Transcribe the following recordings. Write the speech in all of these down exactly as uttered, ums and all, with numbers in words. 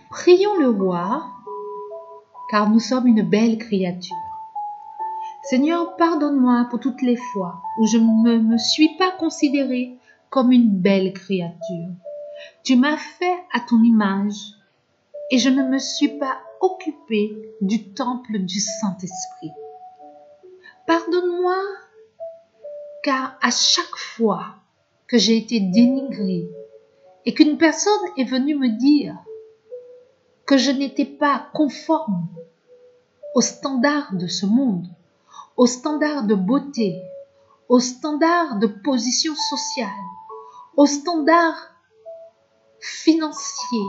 Prions le roi, car nous sommes une belle créature. Seigneur, pardonne-moi pour toutes les fois où je ne me suis pas considérée comme une belle créature. Tu m'as fait à ton image et je ne me suis pas occupée du temple du Saint-Esprit. Pardonne-moi, car à chaque fois que j'ai été dénigrée et qu'une personne est venue me dire que je n'étais pas conforme aux standards de ce monde, aux standards de beauté, aux standards de position sociale, aux standards financiers,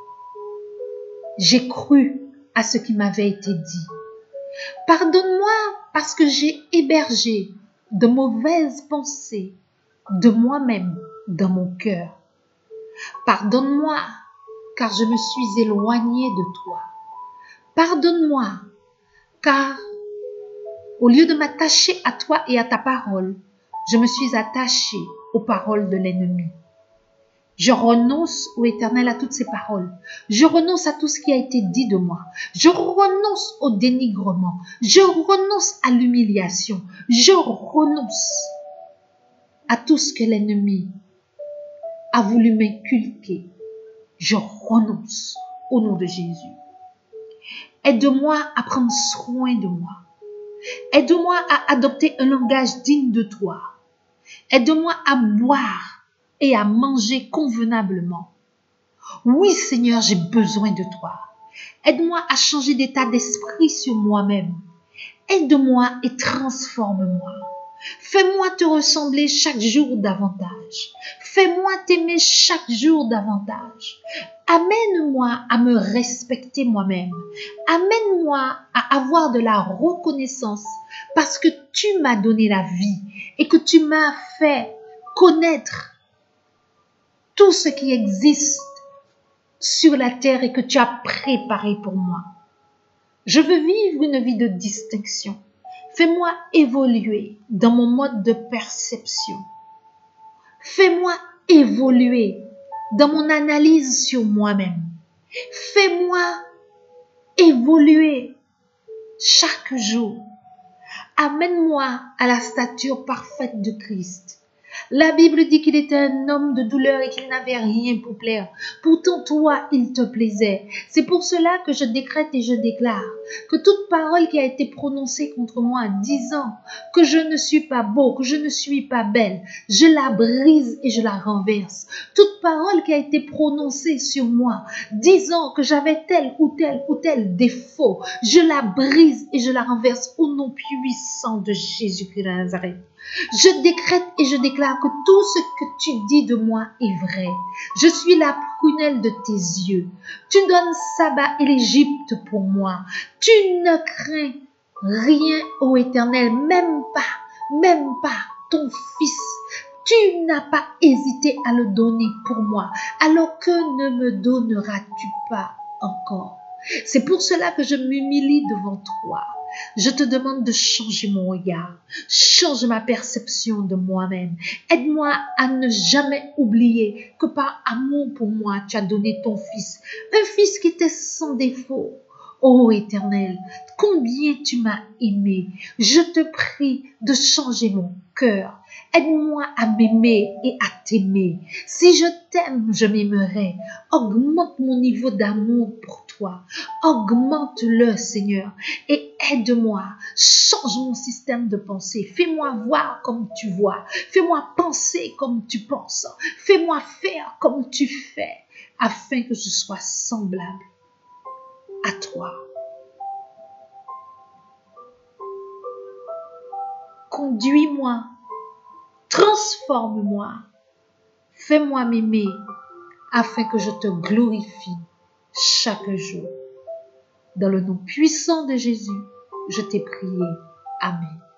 j'ai cru à ce qui m'avait été dit. Pardonne-moi parce que j'ai hébergé de mauvaises pensées de moi-même dans mon cœur. Pardonne-moi car je me suis éloignée de toi. Pardonne-moi car au lieu de m'attacher à toi et à ta parole, je me suis attachée aux paroles de l'ennemi. Je renonce, ô Éternel, à toutes ces paroles. Je renonce à tout ce qui a été dit de moi. Je renonce au dénigrement. Je renonce à l'humiliation. Je renonce à tout ce que l'ennemi a voulu m'inculquer. Je renonce au nom de Jésus. Aide-moi à prendre soin de moi. Aide-moi à adopter un langage digne de toi. Aide-moi à boire et à manger convenablement. Oui, Seigneur, j'ai besoin de toi. Aide-moi à changer d'état d'esprit sur moi-même. Aide-moi et transforme-moi. Fais-moi te ressembler chaque jour davantage. Fais-moi t'aimer chaque jour davantage. Amène-moi à me respecter moi-même. Amène-moi à avoir de la reconnaissance parce que tu m'as donné la vie et que tu m'as fait connaître tout ce qui existe sur la terre et que tu as préparé pour moi. Je veux vivre une vie de distinction. Fais-moi évoluer dans mon mode de perception. Fais-moi évoluer dans mon analyse sur moi-même. Fais-moi évoluer chaque jour. Amène-moi à la stature parfaite de Christ. La Bible dit qu'il était un homme de douleur et qu'il n'avait rien pour plaire. Pourtant, toi, il te plaisait. C'est pour cela que je décrète et je déclare que toute parole qui a été prononcée contre moi disant que je ne suis pas beau, que je ne suis pas belle, je la brise et je la renverse. Toute parole qui a été prononcée sur moi disant que j'avais tel ou tel ou tel défaut, je la brise et je la renverse au nom puissant de Jésus-Christ de Nazareth. Je décrète et je déclare que tout ce que tu dis de moi est vrai. Je suis la prunelle de tes yeux. Tu donnes Saba et l'Égypte pour moi. Tu ne crains rien, ô Éternel, même pas, même pas ton fils. Tu n'as pas hésité à le donner pour moi. Alors que ne me donneras-tu pas encore? C'est pour cela que je m'humilie devant toi. Je te demande de changer mon regard, change ma perception de moi-même. Aide-moi à ne jamais oublier que par amour pour moi, tu as donné ton fils, un fils qui était sans défaut. Ô Éternel, combien tu m'as aimé. Je te prie de changer mon cœur. Aide-moi à m'aimer et à t'aimer. Si je t'aime, je m'aimerai. Augmente mon niveau d'amour pour toi. Augmente-le, Seigneur, et aide-moi. Change mon système de pensée. Fais-moi voir comme tu vois. Fais-moi penser comme tu penses. Fais-moi faire comme tu fais, afin que je sois semblable à toi. Conduis-moi, transforme-moi, fais-moi m'aimer afin que je te glorifie chaque jour. Dans le nom puissant de Jésus, je t'ai prié. Amen.